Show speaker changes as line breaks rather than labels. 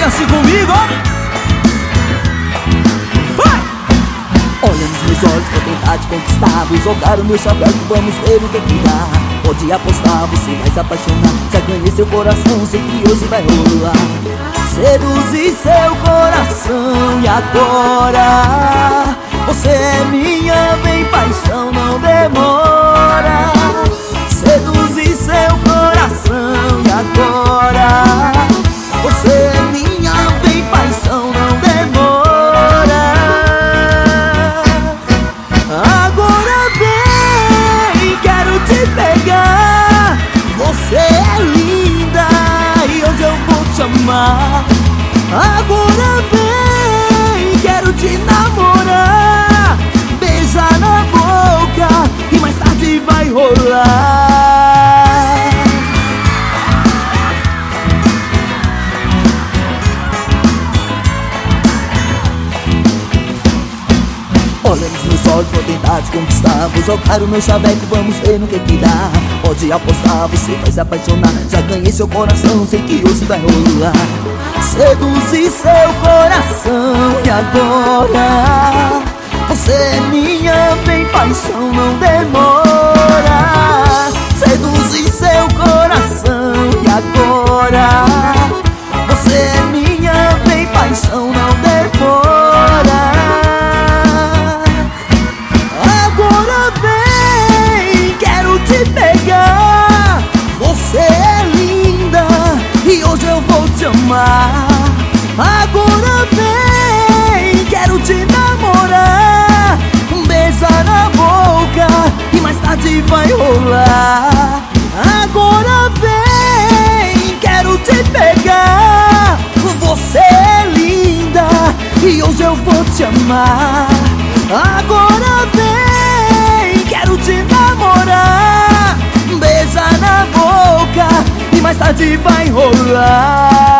assim comigo, ó. Vai!
Olha nos meus olhos, vou tentar te conquistar. Vou jogar o meu chapéu e vamos ver o que dá. Pode apostar, você vai se apaixonar. Já ganhei seu coração, sei que hoje vai rolar. Seduzi seu coração e agora você é minha, vem paixão, não demora. Seduzi seu coração e agora você é minha, vem paixão, não demora. Agora vem, quero te pegar. Você é linda e hoje eu vou te amar. Agora vem, quero te namorar. Beijar na boca e mais tarde vai rolar. Olha nos meus olhos, vou tentar te conquistar. Vou jogar o meu chaveco, vamos ver no que dá. Pode apostar, você vai se apaixonar. Já ganhei seu coração, sei que hoje vai rolar. Seduzi seu coração e agora você é minha, vem paixão, não demora. Seduzi seu coração e agora você é minha, vem paixão, não demora. Agora vem, quero te pegar. Você é linda e hoje eu vou te amar. Agora vem, quero te namorar. Beijar na boca e mais tarde vai rolar. Agora vem, quero te pegar. Você é linda e hoje eu vou te amar. Agora vem, quero te namorar. Beijar na boca e mais tarde vai rolar.